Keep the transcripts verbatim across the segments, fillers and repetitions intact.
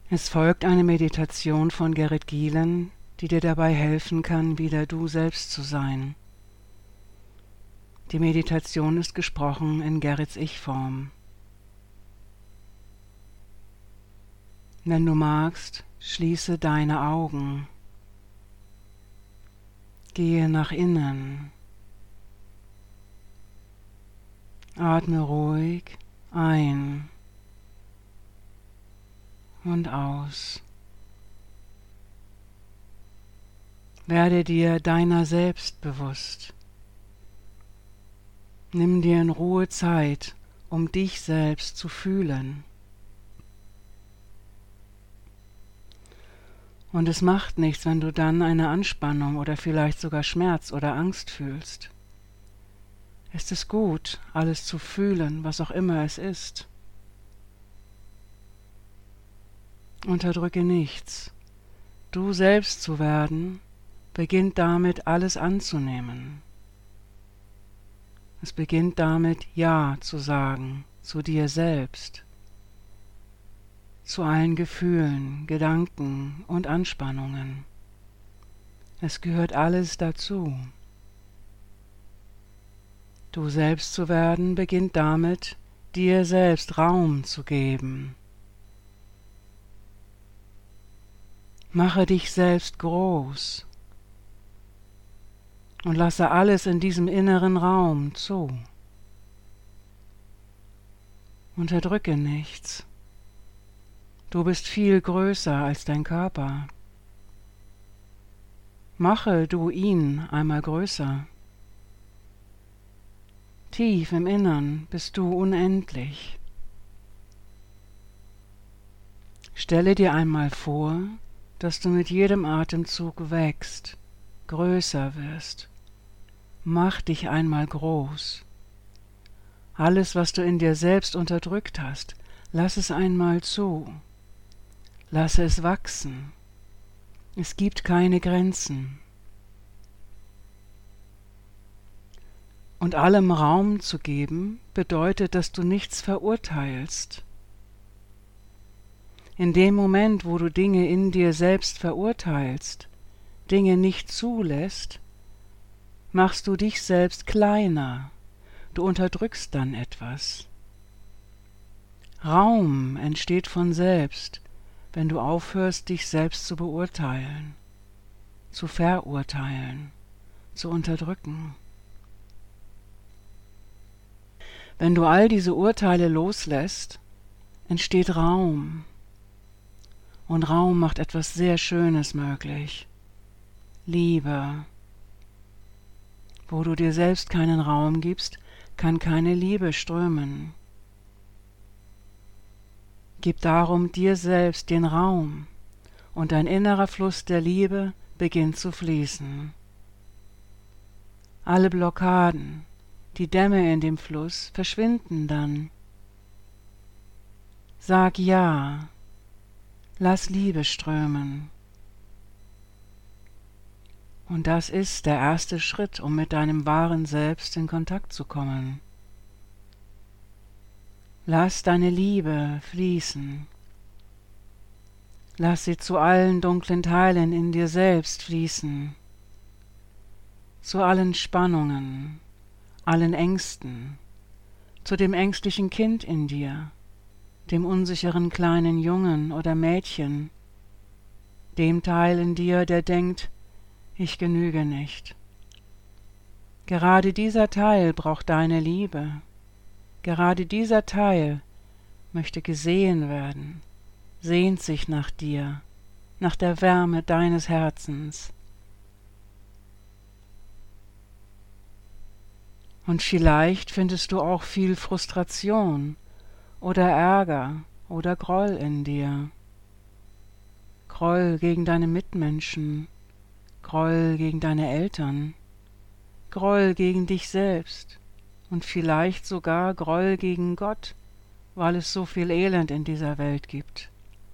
Es folgt eine Meditation von Gerrit Gielen, die dir dabei helfen kann, wieder du selbst zu sein. Die Meditation ist gesprochen in Gerrits Ich-Form. Wenn du magst, schließe deine Augen. Gehe nach innen. Atme ruhig ein und aus. Werde dir deiner selbst bewusst. Nimm dir in Ruhe Zeit, um dich selbst zu fühlen. Und es macht nichts, wenn du dann eine Anspannung oder vielleicht sogar Schmerz oder Angst fühlst. Es ist gut, alles zu fühlen, was auch immer es ist. Unterdrücke nichts. Du selbst zu werden, beginnt damit, alles anzunehmen. Es beginnt damit, Ja zu sagen zu dir selbst, zu allen Gefühlen, Gedanken und Anspannungen. Es gehört alles dazu. Du selbst zu werden, beginnt damit, dir selbst Raum zu geben. Mache dich selbst groß und lasse alles in diesem inneren Raum zu. Unterdrücke nichts. Du bist viel größer als dein Körper. Mache du ihn einmal größer. Tief im Innern bist du unendlich. Stelle dir einmal vor, dass du mit jedem Atemzug wächst, größer wirst. Mach dich einmal groß. Alles, was du in dir selbst unterdrückt hast, lass es einmal zu. Lasse es wachsen. Es gibt keine Grenzen. Und allem Raum zu geben, bedeutet, dass du nichts verurteilst. In dem Moment, wo du Dinge in dir selbst verurteilst, Dinge nicht zulässt, machst du dich selbst kleiner. Du unterdrückst dann etwas. Raum entsteht von selbst, wenn du aufhörst, dich selbst zu beurteilen, zu verurteilen, zu unterdrücken. Wenn du all diese Urteile loslässt, entsteht Raum. Und Raum macht etwas sehr Schönes möglich. Liebe. Wo du dir selbst keinen Raum gibst, kann keine Liebe strömen. Gib darum dir selbst den Raum, und dein innerer Fluss der Liebe beginnt zu fließen. Alle Blockaden, die Dämme in dem Fluss, verschwinden dann. Sag Ja, lass Liebe strömen. Und das ist der erste Schritt, um mit deinem wahren Selbst in Kontakt zu kommen. Lass deine Liebe fließen. Lass sie zu allen dunklen Teilen in dir selbst fließen. Zu allen Spannungen, allen Ängsten, zu dem ängstlichen Kind in dir, dem unsicheren kleinen Jungen oder Mädchen, dem Teil in dir, der denkt, ich genüge nicht. Gerade dieser Teil braucht deine Liebe. Gerade dieser Teil möchte gesehen werden, sehnt sich nach dir, nach der Wärme deines Herzens. Und vielleicht findest du auch viel Frustration oder Ärger oder Groll in dir. Groll gegen deine Mitmenschen, Groll gegen deine Eltern, Groll gegen dich selbst und vielleicht sogar Groll gegen Gott, weil es so viel Elend in dieser Welt gibt.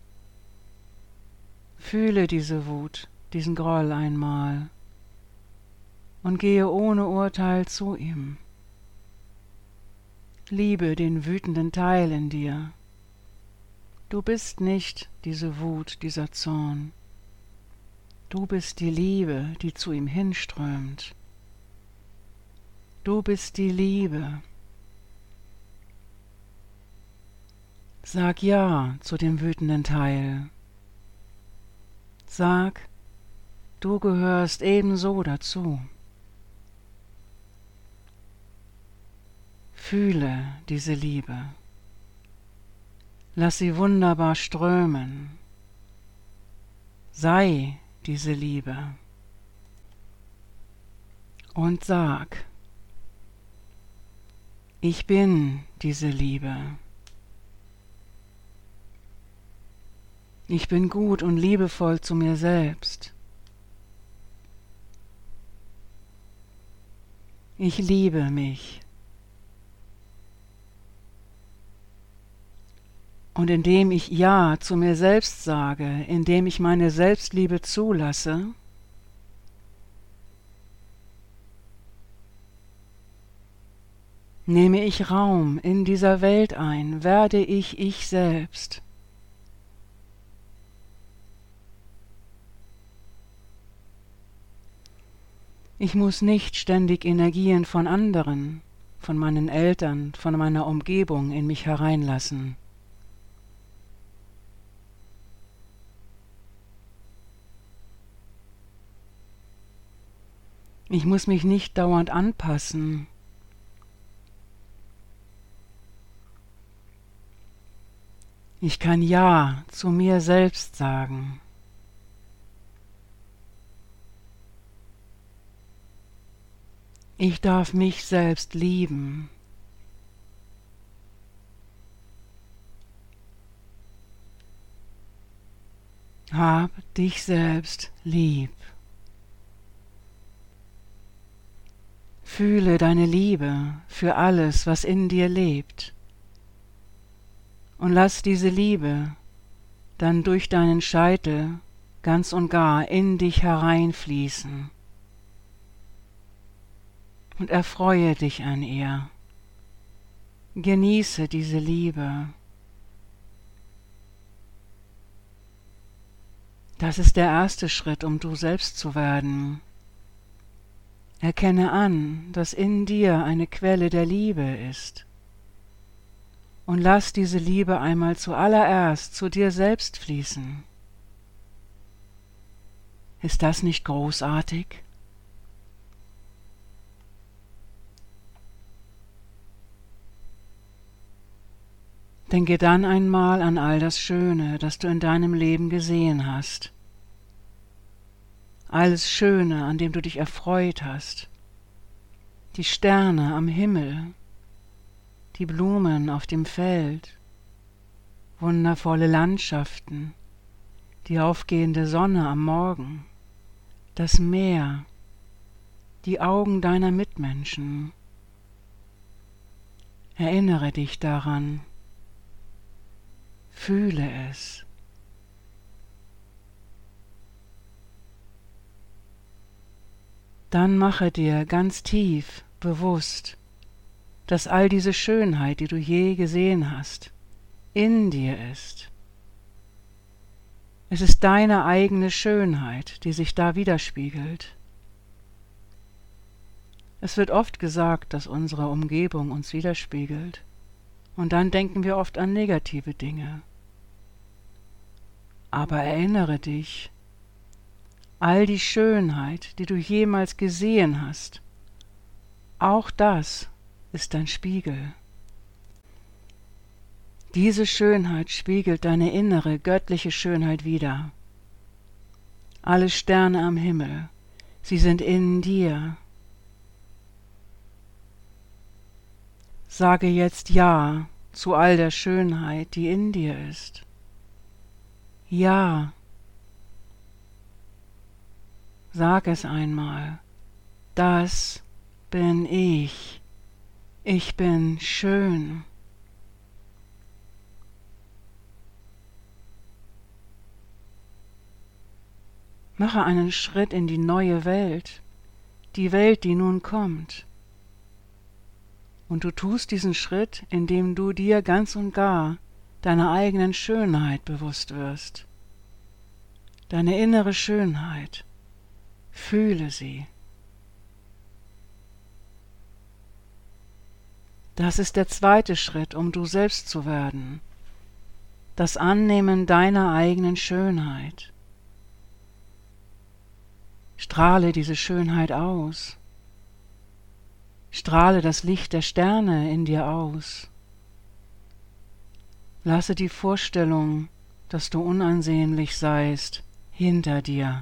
Fühle diese Wut, diesen Groll einmal und gehe ohne Urteil zu ihm. Liebe den wütenden Teil in dir. Du bist nicht diese Wut, dieser Zorn. Du bist die Liebe, die zu ihm hinströmt. Du bist die Liebe. Sag Ja zu dem wütenden Teil. Sag, du gehörst ebenso dazu. Fühle diese Liebe. Lass sie wunderbar strömen. Sei diese Liebe. Und sag, ich bin diese Liebe. Ich bin gut und liebevoll zu mir selbst. Ich liebe mich. Und indem ich Ja zu mir selbst sage, indem ich meine Selbstliebe zulasse, nehme ich Raum in dieser Welt ein, werde ich ich selbst. Ich muss nicht ständig Energien von anderen, von meinen Eltern, von meiner Umgebung in mich hereinlassen. Ich muss mich nicht dauernd anpassen. Ich kann Ja zu mir selbst sagen. Ich darf mich selbst lieben. Hab dich selbst lieb. Fühle deine Liebe für alles, was in dir lebt. Und lass diese Liebe dann durch deinen Scheitel ganz und gar in dich hereinfließen. Und erfreue dich an ihr. Genieße diese Liebe. Das ist der erste Schritt, um du selbst zu werden. Erkenne an, dass in dir eine Quelle der Liebe ist. Und lass diese Liebe einmal zuallererst zu dir selbst fließen. Ist das nicht großartig? Denke dann einmal an all das Schöne, das du in deinem Leben gesehen hast. Alles Schöne, an dem du dich erfreut hast. Die Sterne am Himmel, die Blumen auf dem Feld, wundervolle Landschaften, die aufgehende Sonne am Morgen, das Meer, die Augen deiner Mitmenschen. Erinnere dich daran. Fühle es. Dann mache dir ganz tief bewusst, dass all diese Schönheit, die du je gesehen hast, in dir ist. Es ist deine eigene Schönheit, die sich da widerspiegelt. Es wird oft gesagt, dass unsere Umgebung uns widerspiegelt, und dann denken wir oft an negative Dinge. Aber erinnere dich, all die Schönheit, die du jemals gesehen hast, auch das ist dein Spiegel. Diese Schönheit spiegelt deine innere göttliche Schönheit wider. Alle Sterne am Himmel, sie sind in dir. Sage jetzt Ja zu all der Schönheit, die in dir ist. Ja. Sag es einmal. Das bin ich. Ich bin schön. Mache einen Schritt in die neue Welt, die Welt, die nun kommt. Und du tust diesen Schritt, indem du dir ganz und gar deiner eigenen Schönheit bewusst wirst. Deine innere Schönheit. Fühle sie. Das ist der zweite Schritt, um du selbst zu werden. Das Annehmen deiner eigenen Schönheit. Strahle diese Schönheit aus. Strahle das Licht der Sterne in dir aus. Lasse die Vorstellung, dass du unansehnlich seist, hinter dir.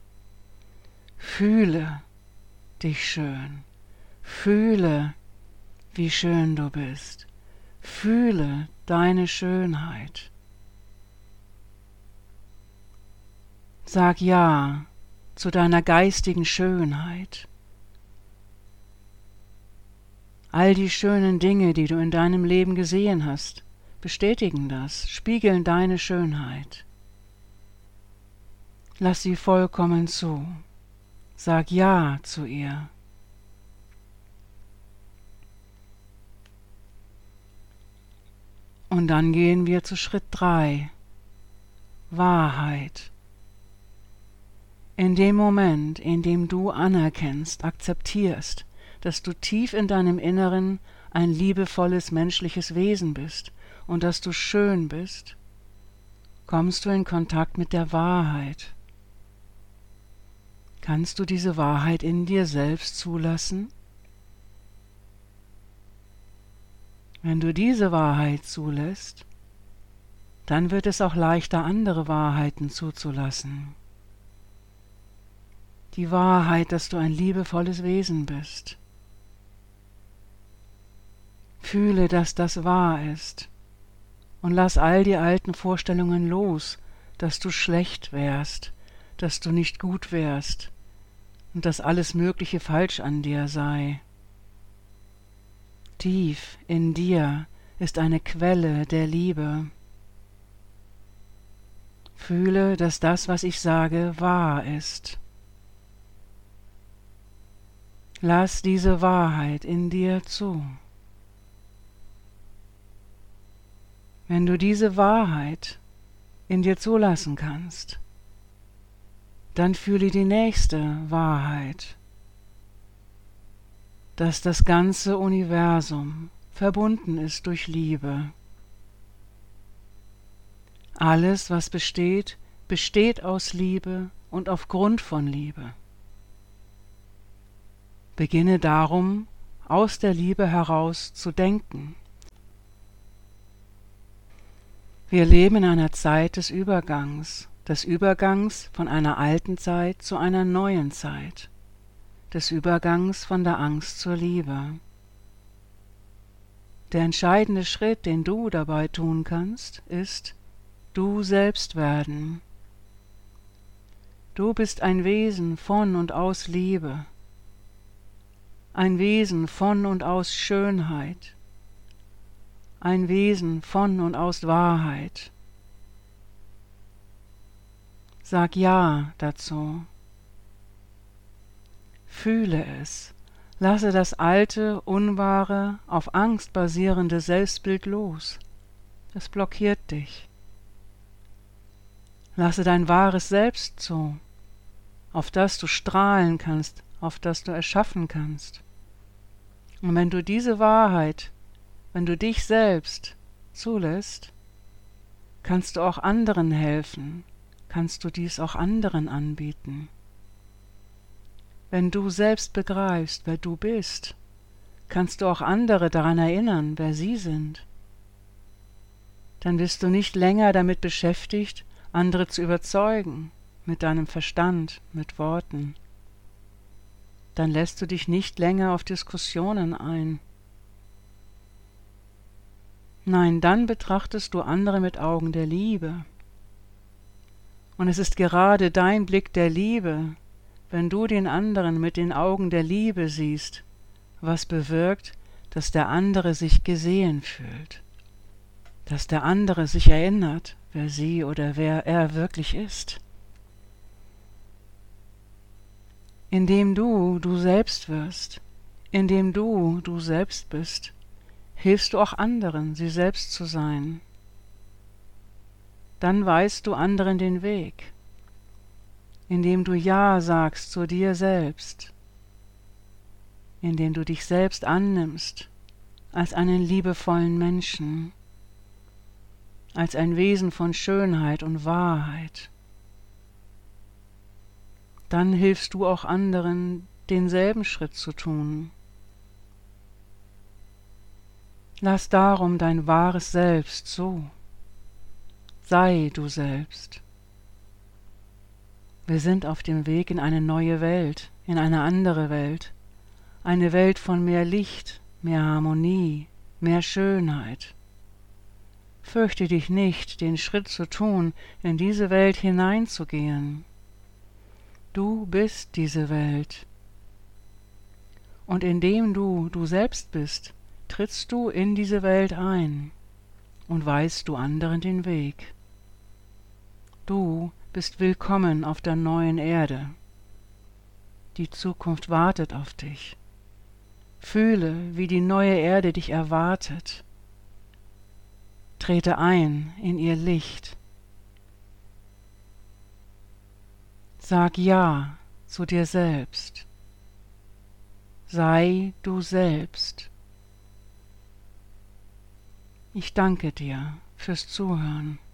Fühle dich schön. Fühle, wie schön du bist. Fühle deine Schönheit. Sag Ja zu deiner geistigen Schönheit. All die schönen Dinge, die du in deinem Leben gesehen hast, bestätigen das, spiegeln deine Schönheit. Lass sie vollkommen zu. Sag Ja zu ihr. Und dann gehen wir zu Schritt drei. Wahrheit. In dem Moment, in dem du anerkennst, akzeptierst, dass du tief in deinem Inneren ein liebevolles menschliches Wesen bist und dass du schön bist, kommst du in Kontakt mit der Wahrheit. Kannst du diese Wahrheit in dir selbst zulassen? Wenn du diese Wahrheit zulässt, dann wird es auch leichter, andere Wahrheiten zuzulassen. Die Wahrheit, dass du ein liebevolles Wesen bist. Fühle, dass das wahr ist und lass all die alten Vorstellungen los, dass du schlecht wärst, dass du nicht gut wärst und dass alles Mögliche falsch an dir sei. Tief in dir ist eine Quelle der Liebe. Fühle, dass das, was ich sage, wahr ist. Lass diese Wahrheit in dir zu. Wenn du diese Wahrheit in dir zulassen kannst, dann fühle die nächste Wahrheit, dass das ganze Universum verbunden ist durch Liebe. Alles, was besteht, besteht aus Liebe und aufgrund von Liebe. Beginne darum, aus der Liebe heraus zu denken. Wir leben in einer Zeit des Übergangs, des Übergangs von einer alten Zeit zu einer neuen Zeit, des Übergangs von der Angst zur Liebe. Der entscheidende Schritt, den du dabei tun kannst, ist, du selbst werden. Du bist ein Wesen von und aus Liebe, ein Wesen von und aus Schönheit, ein Wesen von und aus Wahrheit. Sag Ja dazu. Fühle es. Lasse das alte, unwahre, auf Angst basierende Selbstbild los. Das blockiert dich. Lasse dein wahres Selbst zu, auf das du strahlen kannst, auf das du erschaffen kannst. Und wenn du diese Wahrheit, wenn du dich selbst zulässt, kannst du auch anderen helfen, kannst du dies auch anderen anbieten. Wenn du selbst begreifst, wer du bist, kannst du auch andere daran erinnern, wer sie sind. Dann bist du nicht länger damit beschäftigt, andere zu überzeugen, mit deinem Verstand, mit Worten. Dann lässt du dich nicht länger auf Diskussionen ein. Nein, dann betrachtest du andere mit Augen der Liebe. Und es ist gerade dein Blick der Liebe, wenn du den anderen mit den Augen der Liebe siehst, was bewirkt, dass der andere sich gesehen fühlt, dass der andere sich erinnert, wer sie oder wer er wirklich ist. Indem du du selbst wirst, indem du du selbst bist, hilfst du auch anderen, sie selbst zu sein. Dann weist du anderen den Weg, indem du Ja sagst zu dir selbst, indem du dich selbst annimmst als einen liebevollen Menschen, als ein Wesen von Schönheit und Wahrheit. Dann hilfst du auch anderen, denselben Schritt zu tun. Lass darum dein wahres Selbst zu. Sei du selbst. Wir sind auf dem Weg in eine neue Welt, in eine andere Welt, eine Welt von mehr Licht, mehr Harmonie, mehr Schönheit. Fürchte dich nicht, den Schritt zu tun, in diese Welt hineinzugehen. Du bist diese Welt. Und indem du du selbst bist, trittst du in diese Welt ein und weist du anderen den Weg. Du bist willkommen auf der neuen Erde. Die Zukunft wartet auf dich. Fühle, wie die neue Erde dich erwartet. Trete ein in ihr Licht. Sag Ja zu dir selbst. Sei du selbst. Ich danke dir fürs Zuhören.